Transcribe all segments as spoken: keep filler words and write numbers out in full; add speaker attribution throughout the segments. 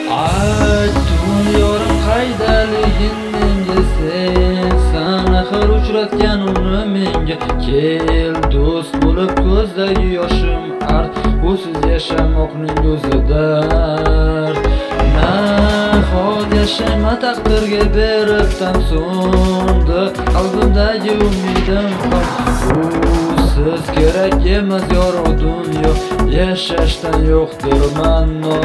Speaker 1: Aytun yorim qaydaligin menga sen San axir uchratgan uni menga Kel do'st bo'lib ko'zdagi yoshim art Usiz yashamoqning o'zidir Nahot yashayma taqdirga beribdan so'ndi Qalbimdagi umidim Usiz kerak emas yorug' dunyo Yashashdan yo'qdir ma'no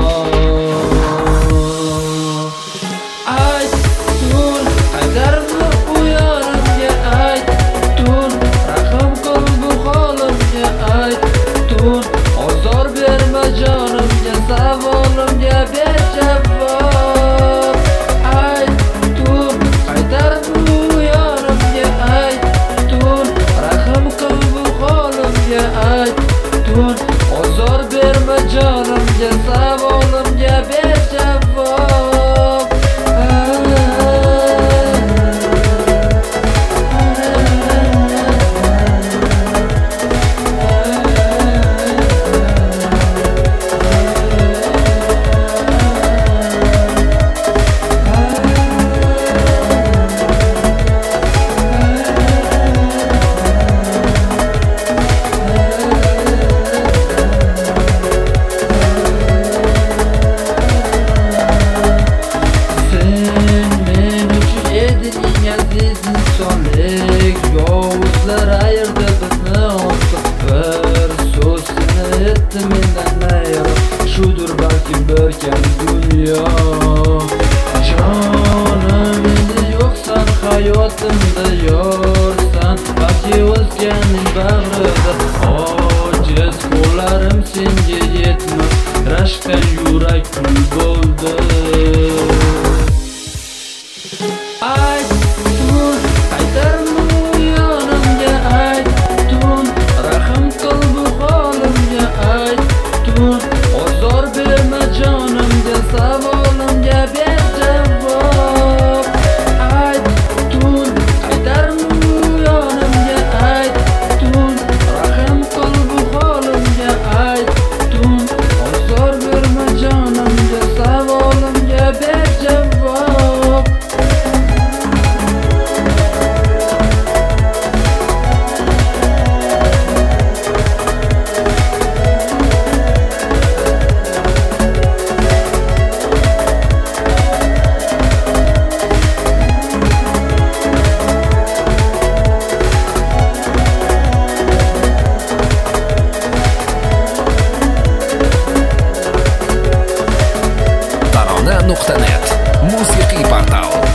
Speaker 1: Aytun qaytarma u yorimga Aytun rahim qil bu holimga Aytun ozor berma jonimga Savolimga ber javob Aytun qaytarma u yorimga Aytun rahim qil bu holimga Aytun ozor berma jonimga Savolimga ber javob Yovuzlar ayirdi bizni ortiq Bir so'z seni etdi mendan ayriq Shudur balki bir kam dunyo Jonim endi yo'qsan hayotimda yorsan Balki o'zganing bag'rida Ojiz qo'llarim senga yetmas Rashkdan yurak kul bo'ldi Aytun qaytarma ozor berma jonimga Savolimga ber javob Aytun qaytarma u yonimga Aytun rahim qil bu holimga Aytun ozor berma jonimga Savolimga ber javob
Speaker 2: Tarona nuqta net musiqiy portal